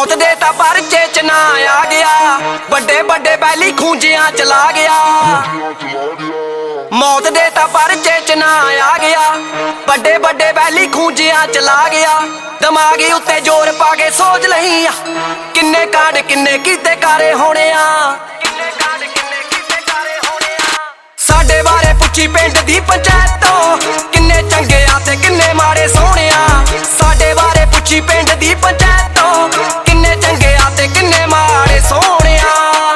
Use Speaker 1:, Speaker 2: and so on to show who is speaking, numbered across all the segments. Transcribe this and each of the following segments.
Speaker 1: मौत दे ता परचे च ना आ गया, बड़े बड़े बैली खूंजियां चला गया। मौत दे ता परचे च ना आ गया, बड़े बड़े बैली खूंजियां चला गया। दिमागी उत्ते जोर पा के सोच लही किन्ने कांड किन्ने कीते कारे होने आ। साडे बारे पुछी पिंड दी पंचायत तो किन्ने चंगे आ ते किन्ने माड़े सोहणिया। साडे बारे पुछी पिंड दी पंचायत तो किन्ने चंगे आ ते किन्ने माड़े सोहणिया।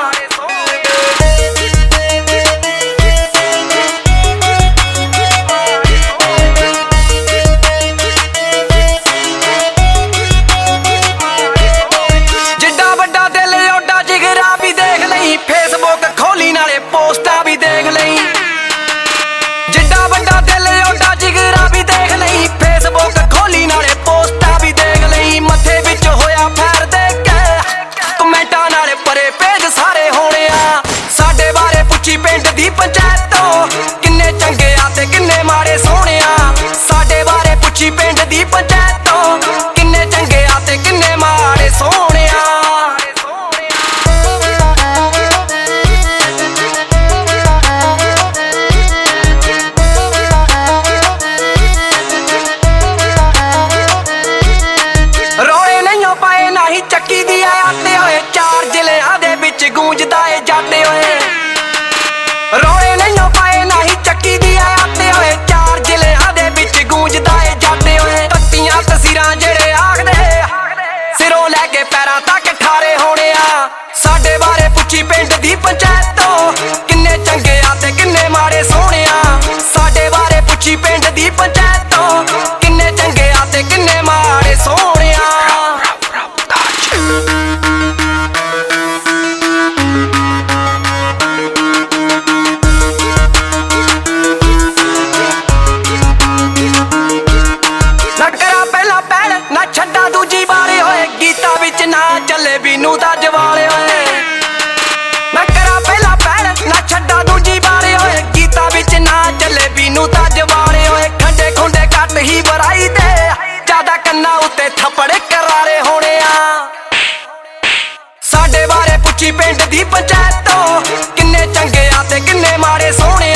Speaker 1: जिड्डा वड्डा दिल ओडा जिगरा भी देख लई, फेसबुक खोली नाले पोस्टा भी देख लई। जिड्डा वड्डा दिल ओडा जिगरा भी देख लई, फेसबुक खोली नाले पोस्टा भी देख लई। मथे विच होया फैर देख के कमेंटां नाले परे पेज सारे होने आ। साडे बारे पुछी पिंड दी पंचायत तो किन्ने चंगे आ ते किन्ने माड़े सोहणे आ। साडे बारे पुछी पिंड दी पंचायत तो किन्ने चंगे आ ते किन्ने माड़े सोहणे आ। रोए नहीं पाए ना ही चक्की दी आते होए, चार जिलियां दे विच गूंजदा ए जाते होए। रोए नहीं पाए ना ही चक्की दी आते होए, चार जिलियां दे विच गूंजदा ए जाते होए। तत्तियां तसीरां जेड़े आखदे सिरों लैके पैरां तक ठारे होने आ। साडे बारे पुछी पिंड दी पंचायत तो किन्ने चंगे आ ते किन्ने माड़े सोहणे आ। साडे बारे पुछी पिंड दी पंचायत तो किन्ने चंगे आ ते किन्ने माड़े सोहणे आ। नकरा पहला पैड़ ना छड्डा दूजी बारे होए, गीता विच ना चले बीनू दा जवाले होए। नकरा पहला पैड़ ना छड्डा दूजी बारे होए, गीता विच ना चले बीनू दा जवाले होए। खंडे खुंडे घट ही बराई दे, ज्यादा कन्ना उत्ते थप्पड़ करारे होने आ। साडे बारे पुछी पिंड दी पंचायत तो किन्ने चंगे आ ते किन्ने माड़े सोहणे